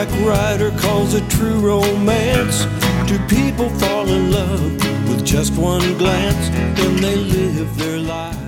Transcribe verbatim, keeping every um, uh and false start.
horseback rider calls it true romance. Two people fall in love with just one glance, then they live their lives